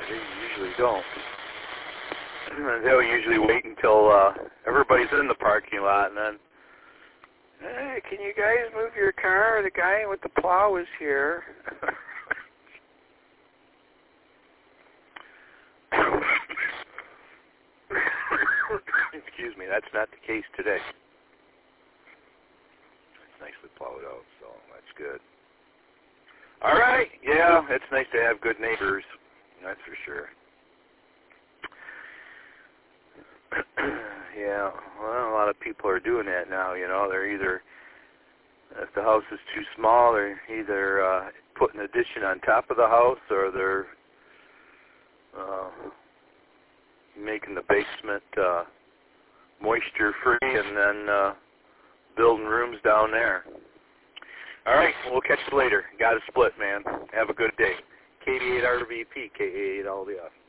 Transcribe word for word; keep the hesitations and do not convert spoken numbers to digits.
they usually don't. They'll usually wait until uh, everybody's in the parking lot, and then, hey, can you guys move your car? The guy with the plow is here. Excuse me, that's not the case today. It's nicely plowed out, so that's good. All right, yeah, it's nice to have good neighbors, that's for sure. Yeah, well, a lot of people are doing that now, you know. They're either, if the house is too small, they're either uh, putting an addition on top of the house, or they're uh, making the basement uh, moisture-free and then uh, building rooms down there. All right, we'll catch you later. Got to split, man. Have a good day. K D eight R V P, K A eight all the off.